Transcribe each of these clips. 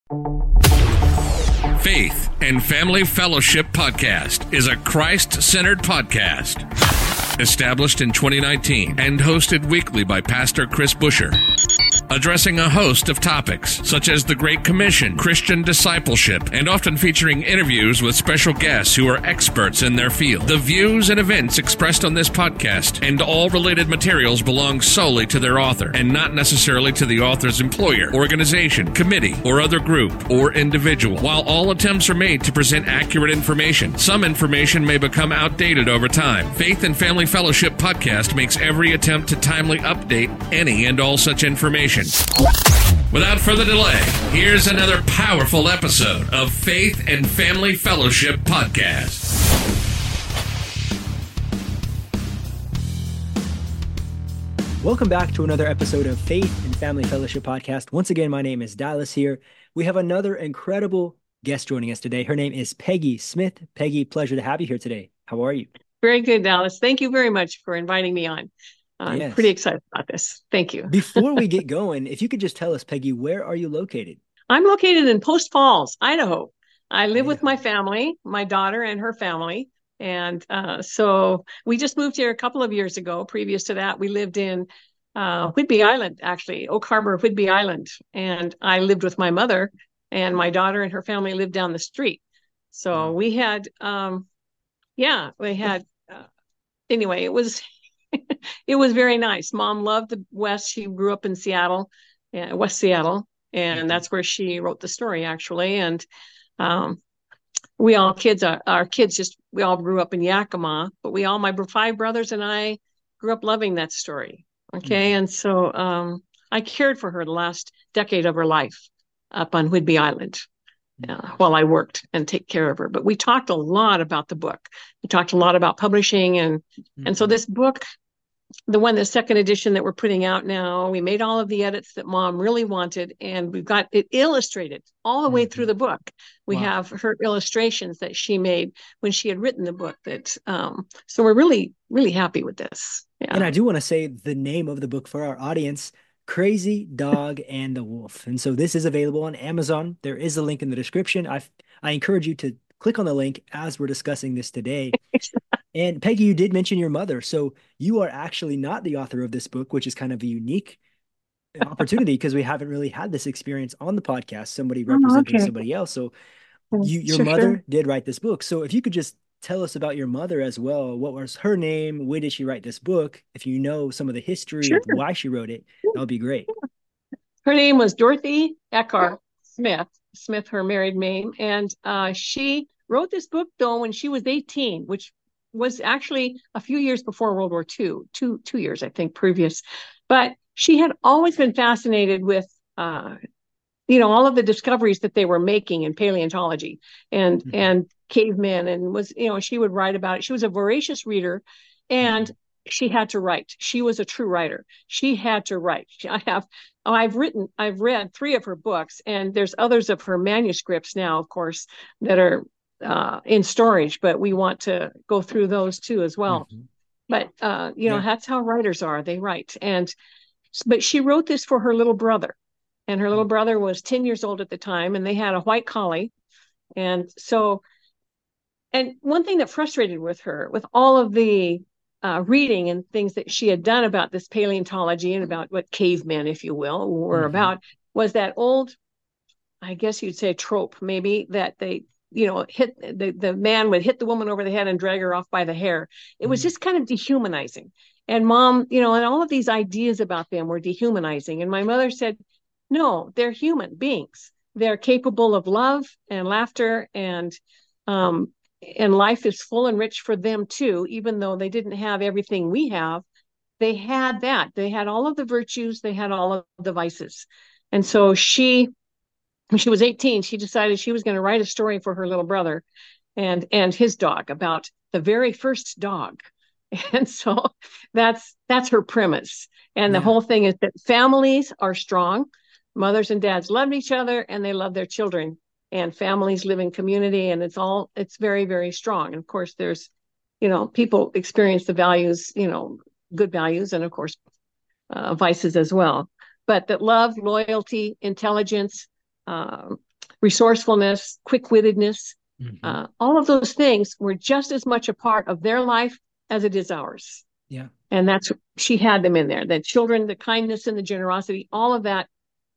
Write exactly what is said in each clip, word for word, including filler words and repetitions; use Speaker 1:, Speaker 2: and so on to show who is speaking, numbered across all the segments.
Speaker 1: Faith and Family Fellowship Podcast is a Christ-centered podcast. Established in twenty nineteen and hosted weekly by Pastor Chris Busher. Addressing a host of topics such as the Great Commission, Christian discipleship, and often featuring interviews with special guests who are experts in their field. The views and events expressed on this podcast and all related materials belong solely to their author and not necessarily to the author's employer, organization, committee, or other group or individual. While all attempts are made to present accurate information, some information may become outdated over time. Faith and Family Fellowship Podcast makes every attempt to timely update any and all such information. Without further delay, here's another powerful episode of Faith and Family Fellowship Podcast.
Speaker 2: Welcome back to another episode of Faith and Family Fellowship Podcast. Once again, my name is Dallas here. We have another incredible guest joining us today. Her name is Peggy Smith. Peggy, pleasure to have you here today. How are you?
Speaker 3: Very good, Dallas. Thank you very much for inviting me on. I'm yes. pretty excited about this. Thank you.
Speaker 2: Before we get going, if you could just tell us, Peggy, where are you located?
Speaker 3: I'm located in Post Falls, Idaho. I live Idaho. with my family, my daughter and her family. And uh, so we just moved here a couple of years ago. Previous to that, we lived in uh, Whidbey Island, actually, Oak Harbor, Whidbey Island. And I lived with my mother, and my daughter and her family lived down the street. So we had, um, yeah, we had, uh, anyway, it was... It was very nice. Mom loved the West. She grew up in Seattle, uh, West Seattle, and mm-hmm. that's where she wrote the story, actually. And um, we all kids, are, our kids just, we all grew up in Yakima, but we all, my five brothers and I grew up loving that story. Okay. Mm-hmm. And so um, I cared for her the last decade of her life up on Whidbey Island. Uh, while I worked and take care of her. But we talked a lot about the book. We talked a lot about publishing. And, mm-hmm. and so this book, the one, the second edition that we're putting out now, we made all of the edits that Mom really wanted. And we've got it illustrated all the mm-hmm. way through the book. We wow. have her illustrations that she made when she had written the book. That um, So we're really, really happy with this. Yeah.
Speaker 2: And I do want to say the name of the book for our audience, Crazy Dog and the Wolf. And so this is available on Amazon. There is a link in the description. I I encourage you to click on the link as we're discussing this today. And Peggy, you did mention your mother. So you are actually not the author of this book, which is kind of a unique opportunity because we haven't really had this experience on the podcast, somebody representing oh, okay. somebody else. So you, your sure, mother sure. did write this book. So if you could just tell us about your mother as well. What was her name? When did she write this book? If you know some of the history sure. of why she wrote it, that would be great.
Speaker 3: Her name was Dorothy Eckhart Smith, Smith, her married name. And uh, she wrote this book, though, when she was eighteen, which was actually a few years before World War Two, two, two years, I think, previous. But she had always been fascinated with uh, you know, all of the discoveries that they were making in paleontology and, mm-hmm. and cavemen, and was, you know, she would write about it. She was a voracious reader, and mm-hmm. she had to write. She was a true writer. She had to write. I have, oh, I've written, I've read three of her books, and there's others of her manuscripts now, of course, that are uh, in storage, but we want to go through those too as well. Mm-hmm. But, uh, you know, yeah. that's how writers are. They write. And, but she wrote this for her little brother. And her little brother was ten years old at the time, and they had a white collie. And so, and one thing that frustrated with her, with all of the uh, reading and things that she had done about this paleontology and about what cavemen, if you will, were mm-hmm. about, was that old, I guess you'd say trope, maybe, that they, you know, hit the, the man would hit the woman over the head and drag her off by the hair. It mm-hmm. was just kind of dehumanizing. And Mom, you know, and all of these ideas about them were dehumanizing. And my mother said, no, they're human beings. They're capable of love and laughter, and um, and life is full and rich for them too, even though they didn't have everything we have. They had that. They had all of the virtues. They had all of the vices. And so she, when she was eighteen, she decided she was going to write a story for her little brother and, and his dog, about the very first dog. And so that's, that's her premise. And the yeah. whole thing is that families are strong. Mothers and dads love each other, and they love their children, and families live in community, and it's all, it's very, very strong. And of course there's, you know, people experience the values, you know, good values, and of course uh, vices as well. But that love, loyalty, intelligence, uh, resourcefulness, quick-wittedness.
Speaker 2: Mm-hmm.
Speaker 3: Uh, all of those things were just as much a part of their life as it is ours.
Speaker 2: Yeah.
Speaker 3: And that's, she had them in there. The children, the kindness and the generosity, all of that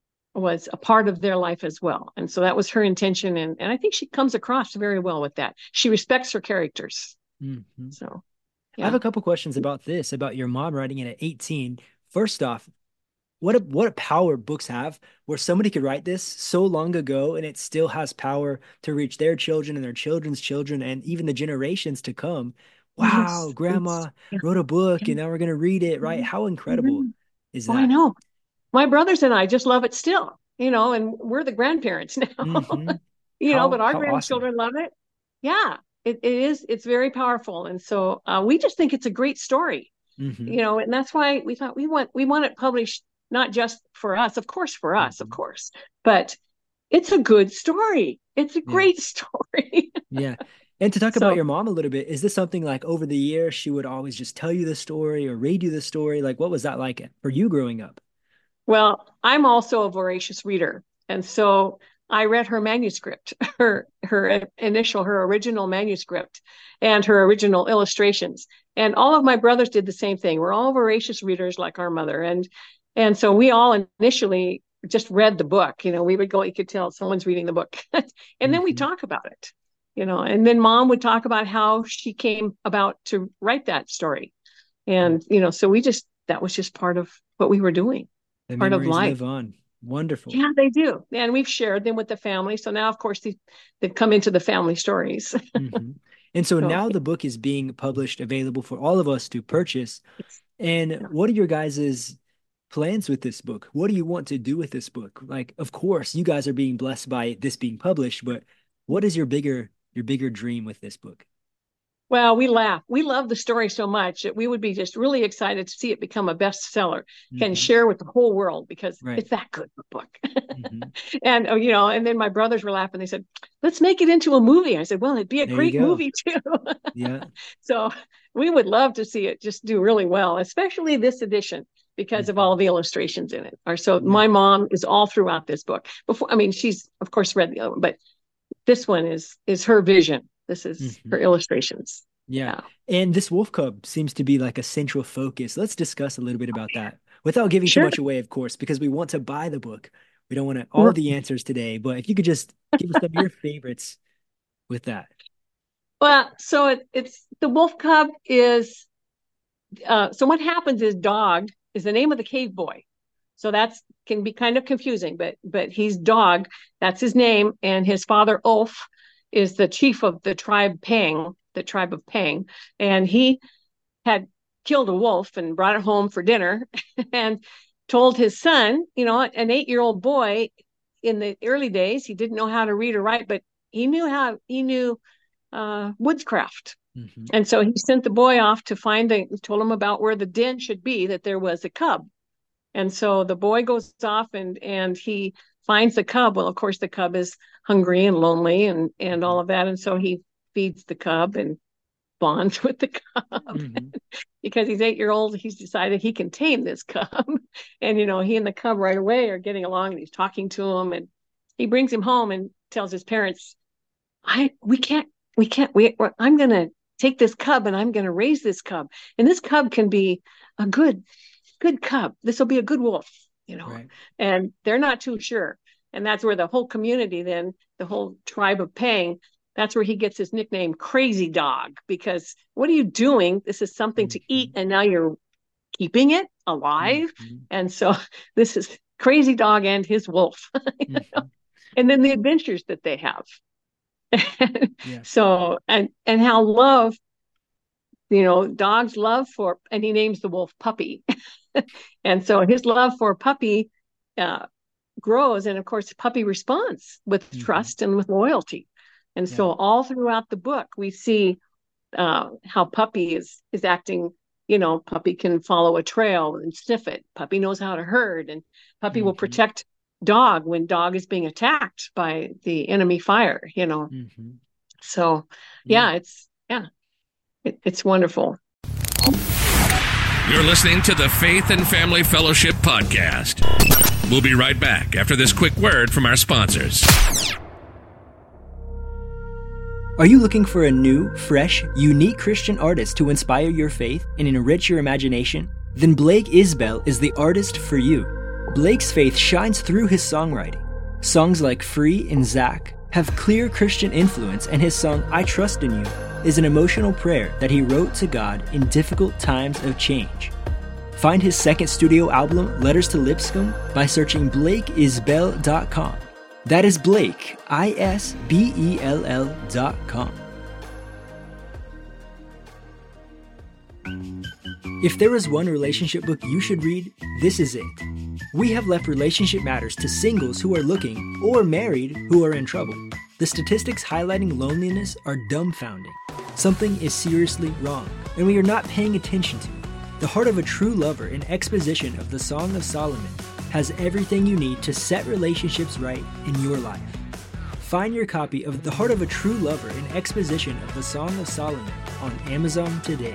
Speaker 3: was a part of their life as well. And so that was her intention. And, and I think she comes across very well with that. She respects her characters.
Speaker 2: Mm-hmm.
Speaker 3: So
Speaker 2: yeah. I have a couple questions about this, about your mom writing it at eighteen. First off, what a, what a power books have, where somebody could write this so long ago and it still has power to reach their children and their children's children and even the generations to come. Wow,
Speaker 3: yes,
Speaker 2: grandma
Speaker 3: yeah.
Speaker 2: wrote a book and now we're going to read it, right? How incredible
Speaker 3: mm-hmm.
Speaker 2: is that?
Speaker 3: Oh, I know. My brothers and I just love it still, you know, and we're the grandparents now,
Speaker 2: mm-hmm.
Speaker 3: you
Speaker 2: how,
Speaker 3: know, but our grandchildren
Speaker 2: awesome.
Speaker 3: love it. Yeah, it, it is. It's very powerful. And so uh, we just think it's a great story, mm-hmm. you know, and that's why we thought we want, we want it published, not just for us, of course, for us, mm-hmm. of course, but it's a good story. It's a great yeah. story.
Speaker 2: yeah. And to talk
Speaker 3: so,
Speaker 2: about your mom a little bit, is this something like over the years, she would always just tell you the story or read you the story? Like, what was that like for you growing up?
Speaker 3: Well, I'm also a voracious reader. And so I read her manuscript, her, her initial, her original manuscript and her original illustrations. And all of my brothers did the same thing. We're all voracious readers like our mother. And, and so we all initially just read the book. You know, we would go, you could tell someone's reading the book. and mm-hmm. then we talk about it, you know, and then mom would talk about how she came about to write that story. And, you know, so we just, that was just part of what we were doing.
Speaker 2: The
Speaker 3: part of
Speaker 2: memories
Speaker 3: life.
Speaker 2: live on. Wonderful.
Speaker 3: Yeah, they do. And we've shared them with the family. So now, of course, they, they've come into the family stories.
Speaker 2: mm-hmm. And so,
Speaker 3: so
Speaker 2: now the book is being published, available for all of us to purchase. And
Speaker 3: yeah.
Speaker 2: what are your guys' plans with this book? What do you want to do with this book? Like, of course, you guys are being blessed by this being published, but what is your bigger, your bigger dream with this book?
Speaker 3: Well, we laugh. We love the story so much that we would be just really excited to see it become a bestseller mm-hmm. and share with the whole world because right. it's that good of a book. mm-hmm. And, oh, you know, and then my brothers were laughing. They said, let's make it into a movie. I said, well, it'd be a
Speaker 2: there
Speaker 3: great movie too.
Speaker 2: yeah.
Speaker 3: So we would love to see it just do really well, especially this edition because mm-hmm. of all the illustrations in it. Or so yeah. my mom is all throughout this book. Before, I mean, she's of course read the other one, but this one is, is her vision. This is mm-hmm. her illustrations.
Speaker 2: Yeah. yeah. And this wolf cub seems to be like a central focus. Let's discuss a little bit about that without giving sure. too much away, of course, because we want to buy the book. We don't want to, all the answers today, but if you could just give us some of your favorites with that.
Speaker 3: Well, so it, it's the wolf cub is, uh, so what happens is Dog is the name of the cave boy. So that's can be kind of confusing, but, but he's Dog. That's his name. And his father, Ulf, is the chief of the tribe Pang, the tribe of Pang. And he had killed a wolf and brought it home for dinner and told his son, you know, an eight-year-old boy in the early days, he didn't know how to read or write, but he knew how, he knew uh, woodscraft. Mm-hmm. And so he sent the boy off to find the, told him about where the den should be, that there was a cub. And so the boy goes off and, and he finds the cub. Well, of course, the cub is hungry and lonely and, and all of that. And so he feeds the cub and bonds with the cub. Mm-hmm. Because he's eight year old, he's decided he can tame this cub. And, you know, he and the cub right away are getting along and he's talking to him and he brings him home and tells his parents, I, we can't, we can't, we, I'm going to take this cub and I'm going to raise this cub. And this cub can be a good, good cub. This will be a good wolf. You know, right. And they're not too sure. And that's where the whole community, then the whole tribe of Pang, that's where he gets his nickname Crazy Dog, because what are you doing? This is something mm-hmm. to eat. And now you're keeping it alive. Mm-hmm. And so this is Crazy Dog and his wolf. you know? mm-hmm. And then the adventures that they have. yeah. So, and, and how love, you know, Dog's love for, and he names the wolf Puppy. And so his love for Puppy uh, grows. And of course, Puppy responds with mm-hmm. trust and with loyalty. And yeah. so all throughout the book, we see uh, how Puppy is, is acting. You know, Puppy can follow a trail and sniff it. Puppy knows how to herd, and Puppy mm-hmm. will protect Dog when Dog is being attacked by the enemy fire, you know. Mm-hmm. So, yeah, yeah, it's, yeah, it, it's wonderful.
Speaker 1: You're listening to the Faith and Family Fellowship podcast. We'll be right back after this quick word from our sponsors.
Speaker 2: Are you looking for a new, fresh, unique Christian artist to inspire your faith and enrich your imagination? Then Blake Isbell is the artist for you. Blake's faith shines through his songwriting. Songs like Free and Zach have clear Christian influence, and his song I Trust in You is an emotional prayer that he wrote to God in difficult times of change. Find his second studio album, Letters to Lipscomb, by searching blake isbell dot com. That is Blake, I S B E L L dot com. If there is one relationship book you should read, this is it. We have left Relationship Matters to singles who are looking, or married who are in trouble. The statistics highlighting loneliness are dumbfounding. Something is seriously wrong, and we are not paying attention to it. The Heart of a True Lover, an exposition of the Song of Solomon, has everything you need to set relationships right in your life. Find your copy of The Heart of a True Lover, an exposition of the Song of Solomon on Amazon today.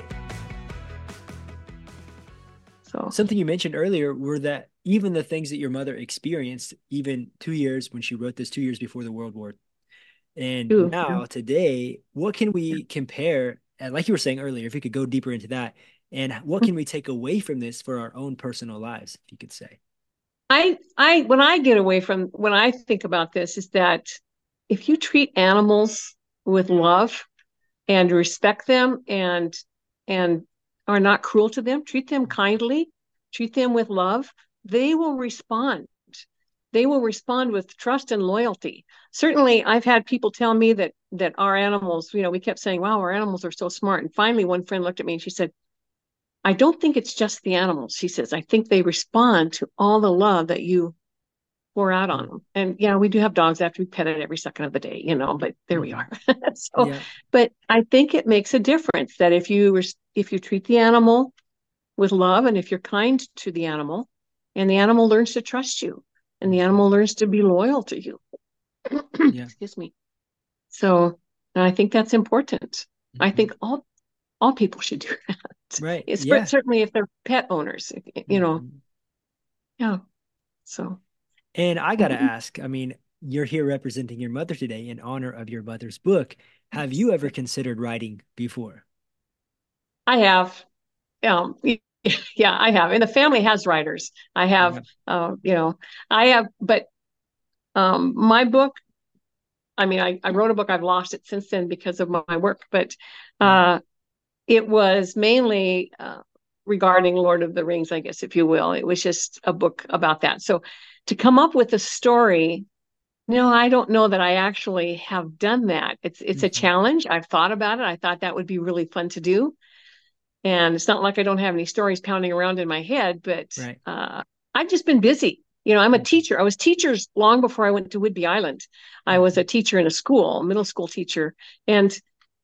Speaker 3: So
Speaker 2: Something you mentioned earlier were that even the things that your mother experienced, even two years when she wrote this, two years before the World War. And
Speaker 3: Ooh,
Speaker 2: now
Speaker 3: yeah.
Speaker 2: today, what can we compare? And like you were saying earlier, if we could go deeper into that, and what can we take away from this for our own personal lives, if you could say?
Speaker 3: I, I, when I get away from, when I think about this, is that if you treat animals with love and respect them and, and are not cruel to them, treat them kindly, treat them with love, they will respond. They will respond with trust and loyalty. Certainly, I've had people tell me that, that our animals, you know, we kept saying, wow, our animals are so smart. And finally, one friend looked at me and she said, I don't think it's just the animals. She says, I think they respond to all the love that you pour out on them. And, yeah, we do have dogs that have to be petted every second of the day, you know, but there we are. so,
Speaker 2: Yeah.
Speaker 3: but I think it makes a difference that if you, if you treat the animal with love and if you're kind to the animal and the animal learns to trust you and the animal learns to be loyal to you.
Speaker 2: Yeah.
Speaker 3: Excuse me. So and I think that's important. I think all all people should do that.
Speaker 2: Right.
Speaker 3: It's
Speaker 2: Yeah.
Speaker 3: certainly if they're pet owners, you know.
Speaker 2: Mhm.
Speaker 3: Yeah. So
Speaker 2: And I got to ask, I mean, you're here representing your mother today in honor of your mother's book. Have you ever considered writing before?
Speaker 3: I have. Um, yeah, I have. And the family has writers. I have,
Speaker 2: Yeah.
Speaker 3: uh, you know, I have, but um, my book, I mean, I, I wrote a book. I've lost it since then because of my work, but uh, it was mainly uh, regarding Lord of the Rings, I guess, if you will. It was just a book about that. So to come up with a story, no, I don't know that I actually have done that. It's it's a
Speaker 2: Mhm.
Speaker 3: challenge. I've thought about it. I thought that would be really fun to do. And it's not like I don't have any stories pounding around in my head, but
Speaker 2: Right.
Speaker 3: uh, I've just been busy. You know, I'm a
Speaker 2: Mhm.
Speaker 3: teacher. I was teachers long before I went to Whidbey Island. I was a teacher in a school, middle school teacher, and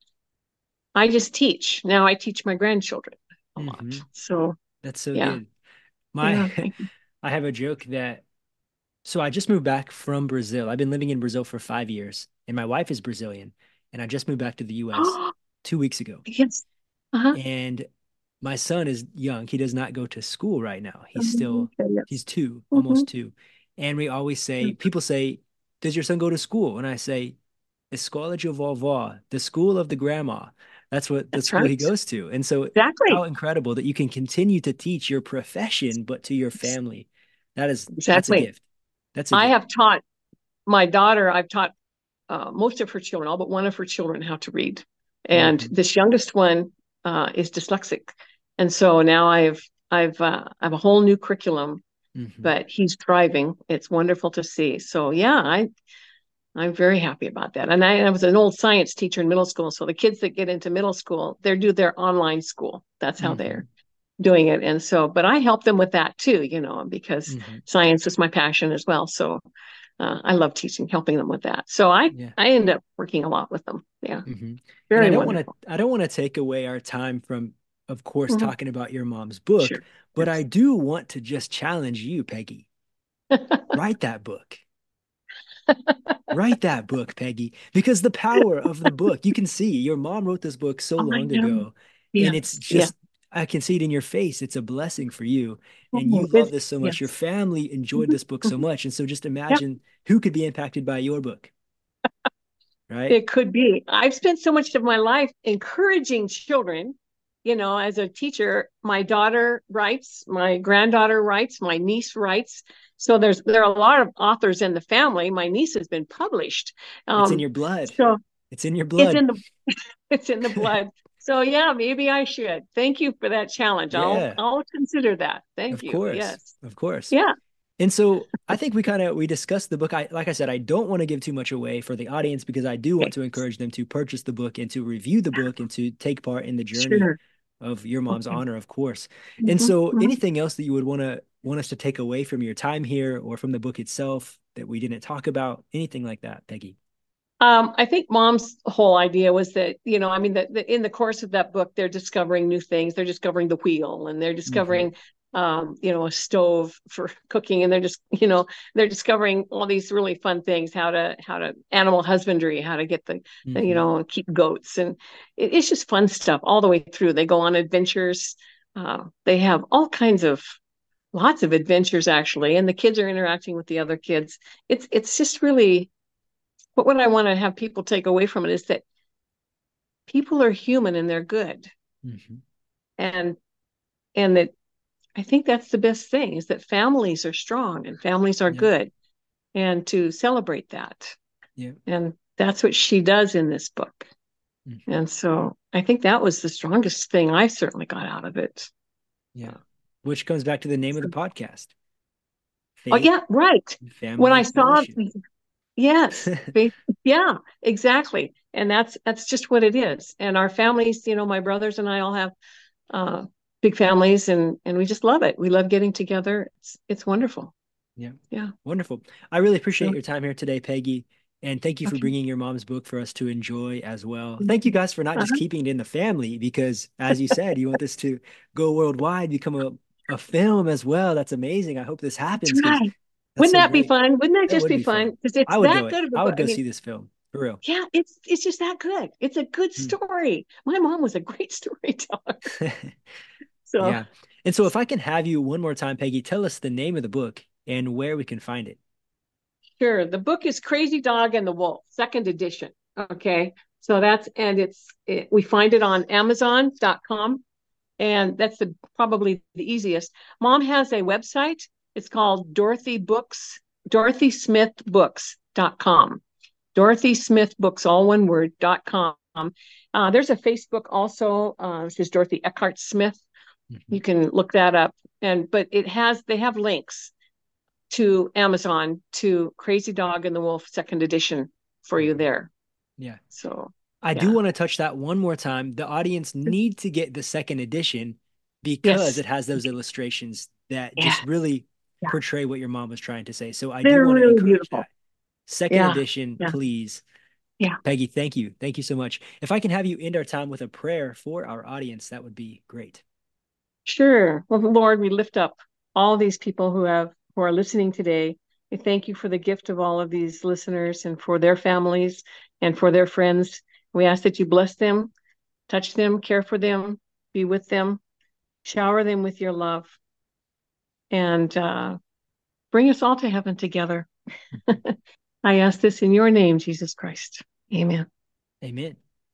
Speaker 3: I just teach. Now I teach my grandchildren a lot.
Speaker 2: Mhm.
Speaker 3: So
Speaker 2: That's so
Speaker 3: yeah,
Speaker 2: good. My,
Speaker 3: yeah, thank you.
Speaker 2: I have a joke that, so I just moved back from Brazil. I've been living in Brazil for five years, and my wife is Brazilian, and I just moved back to the U S two weeks ago.
Speaker 3: Yes. Uh-huh.
Speaker 2: And my son is young. He does not go to school right now. He's still,
Speaker 3: Okay, yes.
Speaker 2: he's two,
Speaker 3: Mhm.
Speaker 2: almost two. And we always say, people say, does your son go to school? And I say, Escola de Vovó, the school of the grandma. That's what the
Speaker 3: That's
Speaker 2: school he
Speaker 3: right.
Speaker 2: goes to. And so
Speaker 3: Exactly.
Speaker 2: how incredible that you can continue to teach your profession, but to your family. That is, that's a
Speaker 3: Exactly.
Speaker 2: gift. That's a
Speaker 3: I
Speaker 2: gift.
Speaker 3: have taught my daughter, I've taught uh, most of her children, all but one of her children, how to read. And
Speaker 2: Mhm.
Speaker 3: this youngest one uh, is dyslexic. And so now I've I've uh, I have a whole new curriculum,
Speaker 2: Mhm.
Speaker 3: but he's thriving. It's wonderful to see. So yeah, I I'm very happy about that. And I, I was an old science teacher in middle school. So the kids that get into middle school, they do their online school. That's how
Speaker 2: Mhm.
Speaker 3: they're doing it. And so, but I help them with that too, you know, because
Speaker 2: Mhm.
Speaker 3: science is my passion as well. So uh, I love teaching, helping them with that. So I
Speaker 2: Yeah.
Speaker 3: I end up working a lot with them. Yeah,
Speaker 2: Mhm. And I
Speaker 3: very
Speaker 2: don't want to
Speaker 3: wonderful.
Speaker 2: I don't want to take away our time from, of course,
Speaker 3: Mhm.
Speaker 2: talking about your mom's book,
Speaker 3: Sure.
Speaker 2: but I
Speaker 3: Yes.
Speaker 2: do want to just challenge you, Peggy. Write that book. Write that book, Peggy, because the power of the book, you can see your mom wrote this book so
Speaker 3: Oh, I
Speaker 2: long
Speaker 3: know.
Speaker 2: ago, and it's
Speaker 3: Yes. Yeah.
Speaker 2: just, I can see it in your face. It's a blessing for you, and
Speaker 3: Oh,
Speaker 2: you love
Speaker 3: it's,
Speaker 2: this so much. Your
Speaker 3: yes.
Speaker 2: family enjoyed
Speaker 3: Mhm.
Speaker 2: this book so
Speaker 3: Mhm.
Speaker 2: much. And so just
Speaker 3: Yep.
Speaker 2: imagine who could be impacted by your book. right?
Speaker 3: It could be. I've spent so much of my life encouraging children. You know, as a teacher, my daughter writes, my granddaughter writes, my niece writes. So there's there are a lot of authors in the family. My niece has been published. Um,
Speaker 2: it's in your blood.
Speaker 3: So
Speaker 2: it's in your blood.
Speaker 3: It's in the it's in the blood. So yeah, maybe I should. Thank you for that challenge.
Speaker 2: Yeah.
Speaker 3: I'll I'll consider that. Thank
Speaker 2: of
Speaker 3: you.
Speaker 2: Course.
Speaker 3: Yes.
Speaker 2: Of course.
Speaker 3: Yeah.
Speaker 2: And so I think we kind of we discussed the book. I like I said, I don't want to give too much away for the audience because I do want to encourage them to purchase the book and to review the book and to take part in the journey
Speaker 3: Sure.
Speaker 2: of Your Mom's
Speaker 3: Okay.
Speaker 2: Honor, of course.
Speaker 3: Mhm,
Speaker 2: And so
Speaker 3: mhm.
Speaker 2: anything else that you would want to want us to take away from your time here or from the book itself that we didn't talk about, anything like that, Peggy?
Speaker 3: Um, I think Mom's whole idea was that, you know, I mean, that in the course of that book, they're discovering new things. They're discovering the wheel, and they're discovering, mm-hmm. um, you know, a stove for cooking, and they're just, you know, they're discovering all these really fun things, how to, how to animal husbandry, how to get the, mm-hmm. you know, keep goats. And it, it's just fun stuff all the way through. They go on adventures. Uh, they have all kinds of, lots of adventures actually. And the kids are interacting with the other kids. It's, it's just really, but what I want to have people take away from it is that people are human and they're good. Mm-hmm. And, and that I think that's the best thing, is that families are strong and families are yeah. good, and to celebrate that. Yeah. And that's what she does in this book. Mm-hmm. And so I think that was the strongest thing I certainly got out of it.
Speaker 2: Yeah. Which comes back to the name of the podcast.
Speaker 3: Faith, oh yeah. Right. When I saw Yes. Yeah, exactly. And that's, that's just what it is. And our families, you know, my brothers and I all have uh, big families, and, and we just love it. We love getting together. It's, it's wonderful.
Speaker 2: Yeah.
Speaker 3: Yeah.
Speaker 2: Wonderful. I really appreciate yeah. your time here today, Peggy. And thank you for
Speaker 3: okay.
Speaker 2: bringing your mom's book for us to enjoy as well. Thank you guys for not uh-huh. just keeping it in the family, because as you said, you want this to go worldwide, become a, a film as well. That's amazing. I hope this happens.
Speaker 3: That's right. Wouldn't that be fun? Wouldn't that just be fun? Because it's that good of a book.
Speaker 2: I would go see this film, for real.
Speaker 3: Yeah, it's it's just that good. It's a good story. My mom was a great storyteller. So
Speaker 2: yeah. And so if I can have you one more time, Peggy, tell us the name of the book and where we can find it.
Speaker 3: Sure. The book is Crazy Dog and the Wolf, second edition. Okay. So that's, and it's, it, we find it on amazon dot com. And that's the probably the easiest. Mom has a website. It's called Dorothy Books, Dorothy Smith Books dot com. Dorothy Smith Books, all one word, dot com. Uh, there's a Facebook also. Uh, this is Dorothy Eckhart Smith. Mm-hmm. You can look that up. And but it has, they have links to Amazon, to Crazy Dog and the Wolf second edition for you there.
Speaker 2: Yeah.
Speaker 3: So
Speaker 2: I
Speaker 3: yeah.
Speaker 2: do want to touch that one more time. The audience need to get the second edition because yes. it has those illustrations that yeah. just really yeah. portray what your mom was trying to say. So I
Speaker 3: They're
Speaker 2: do want to
Speaker 3: really
Speaker 2: encourage
Speaker 3: beautiful.
Speaker 2: that. Second
Speaker 3: yeah.
Speaker 2: edition,
Speaker 3: yeah.
Speaker 2: please.
Speaker 3: Yeah.
Speaker 2: Peggy, thank you. Thank you so much. If I can have you end our time with a prayer for our audience, that would be great.
Speaker 3: Sure. Well, Lord, we lift up all these people who have who are listening today. We thank you for the gift of all of these listeners and for their families and for their friends. We ask that you bless them, touch them, care for them, be with them, shower them with your love, and uh, bring us all to heaven together. I ask this in your name, Jesus Christ. Amen.
Speaker 2: Amen.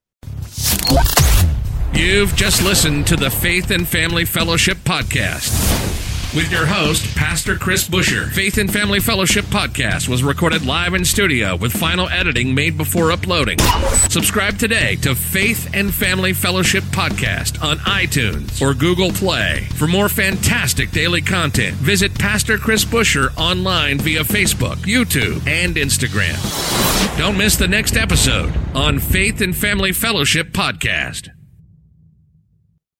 Speaker 1: You've just listened to the Faith and Family Fellowship Podcast with your host, Pastor Chris Busher. Faith and Family Fellowship Podcast was recorded live in studio with final editing made before uploading. Subscribe today to Faith and Family Fellowship Podcast on iTunes or Google Play. For more fantastic daily content, visit Pastor Chris Busher online via Facebook, YouTube, and Instagram. Don't miss the next episode on Faith and Family Fellowship Podcast.